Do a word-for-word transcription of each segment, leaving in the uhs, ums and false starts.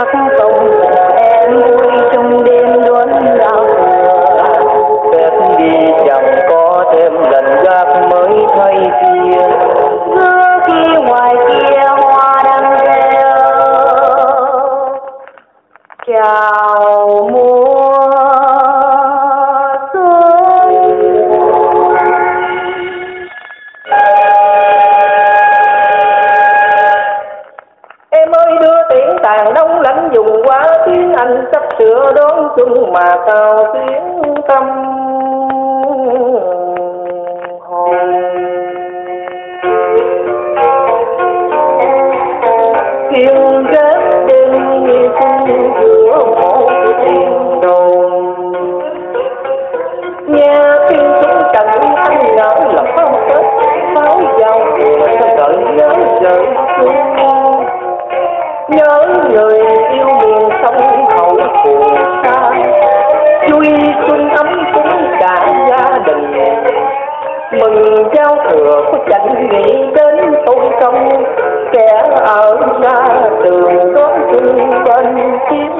sắc không em vui trong đêm đón giao thừa. Phép đi chẳng có thêm lần gác mới thay kia. Xưa khi ngoài kia hoa đang reo chào mùa xuân. Em ơi đưa tiễn tàn đông lạnh dùng quá tiếng anh sắp sửa đón xuân mà cao tiếng tâm hồn. Kiều rớt đêm như xuân giữa một tiền đồn. Nghe tiếng súng trận anh ngỡ là pháo tết pháo giao sao gợi nhớ rơi xuân. Nhớ người yêu miền sông hậu phù sa, vui xuân ấm cúng cả gia đình. Mừng giao thừa có chẳng nghĩ đến tôn công, kẻ ở xa đường đón xuân bên chiếc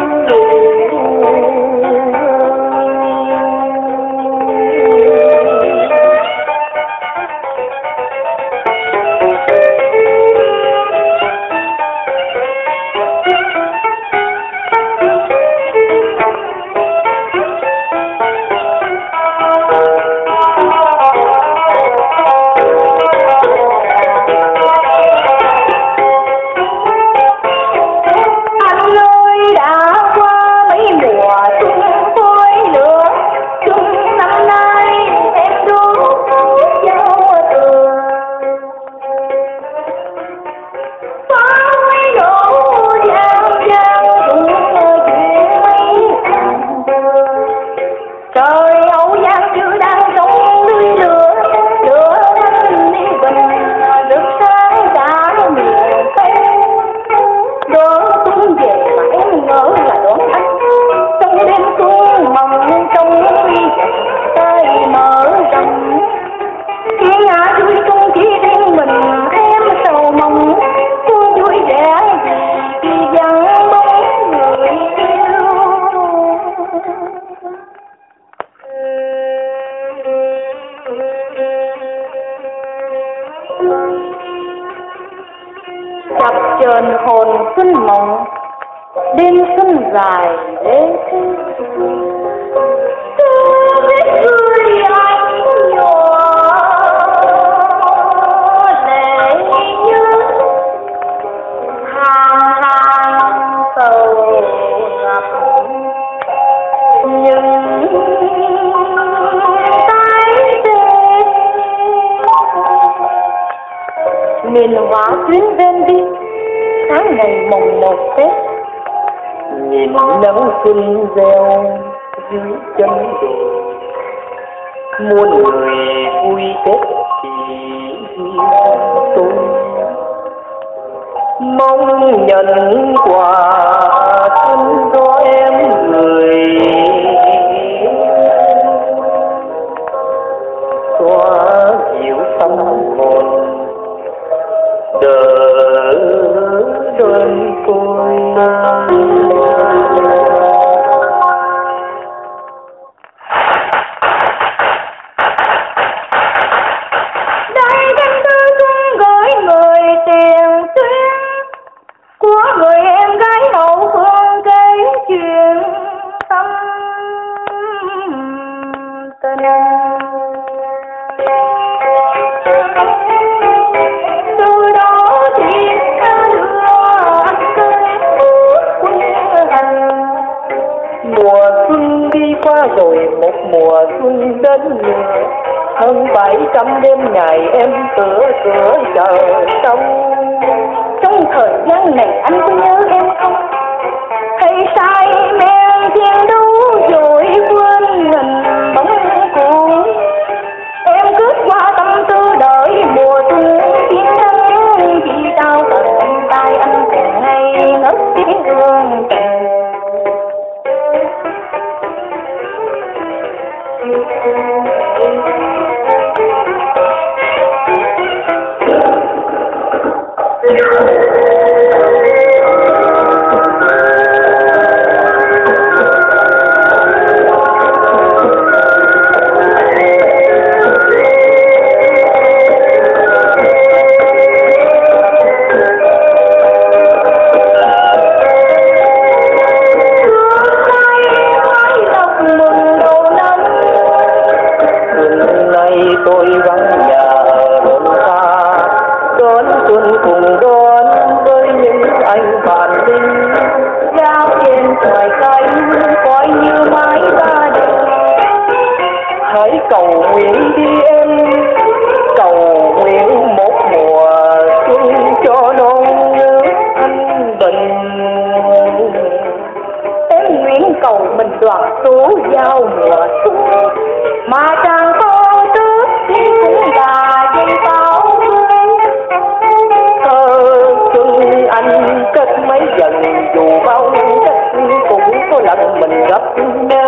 chập chờn hồn xuân mộng, đêm xuân dài đến thế. Tôi biết người anh nhỏ để nhớ hàng hàng sầu ngập, nhưng tay tê miền hóa chuyến ven đi tháng ngày mồng một Tết. Nhìn nắng xuân reo dưới chân đồi, muôn người vui Tết thì tôi mong nhận quà xuân cho em người xóa dịu tâm hồn đỡ đơn côi. Đây danh tư xuân gửi người tiền tuyến của người em gái hậu phương kể chuyện tâm tình. Từ đó thì ta đưa anh tới quân hành. Mùa xuân đi qua rồi một mùa xuân đến nữa, hơn bảy trăm đêm ngày em cửa cửa chờ sông. Trong thời gian này anh có nhớ em không? Hay sai men thiên đấu rồi quên mình bóng cũ. Em cứ qua tâm tư đợi mùa xuân chiến thắng, vì sao tận tay anh từng ngày ngất tiếng hương tình. Yeah. cầu nguyện đi em, cầu nguyện một mùa xuân cho non nước anh bình. Em nguyện cầu mình đoạt số giao mùa xuân, mà chàng có trước thì cũng là dây táo hương. Thơ xuân anh cất mấy dần, dù bao cách cũng có lần mình gặp nhau.